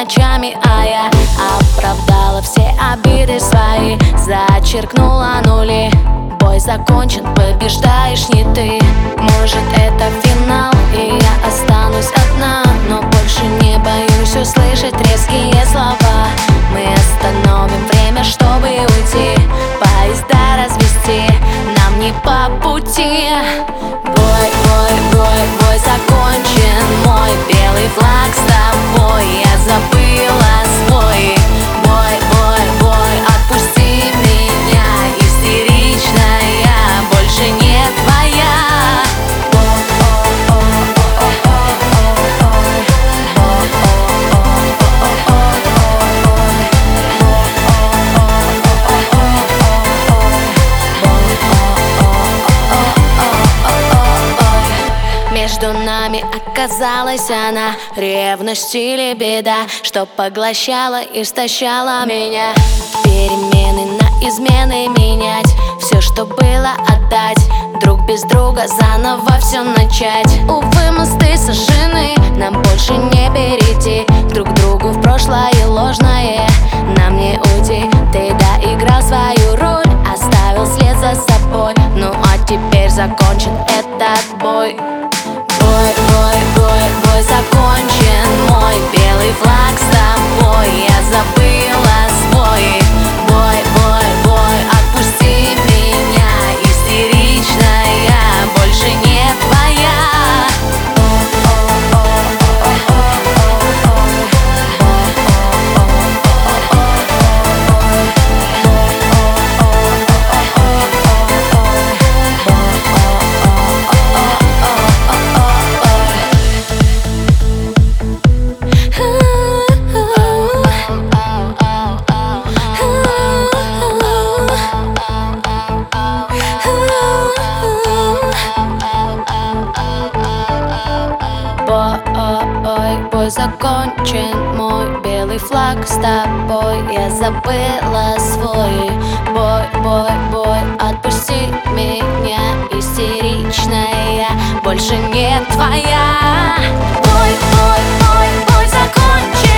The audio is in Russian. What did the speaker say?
ночами, а я оправдала все обиды свои, зачеркнула нули. Бой закончен, побеждаешь не ты. Может, это финал, и я останусь одна, но больше не боюсь услышать резкие слова. Мы остановим время, чтобы уйти, поезда развести нам не по пути. Бой, бой, бой, бой закончен, мой белый флаг с тобой. Я забыла свой. Бой, бой, бой, отпусти меня, истеричная, больше не твоя. Между нами оказалась она, ревность или беда, что поглощала и истощала меня. Перемены на измены менять, все, что было, отдать, друг без друга заново все начать. Увы, мосты сожжены, нам больше не перейти друг к другу в прошлое ложное. Нам не уйти, ты доиграл свою роль, оставил след за собой. Ну а теперь закончен этот бой. Бой, бой, бой, бой закончен, мой белый флаг с тобой. Я забыла свой. Бой, бой, бой, отпусти меня, истеричная, больше не твоя. Бой закончен, мой белый флаг с тобой. Я забыла свой. Бой, бой, бой, отпусти меня, истеричная, больше не твоя. Бой, бой, бой, бой закончен.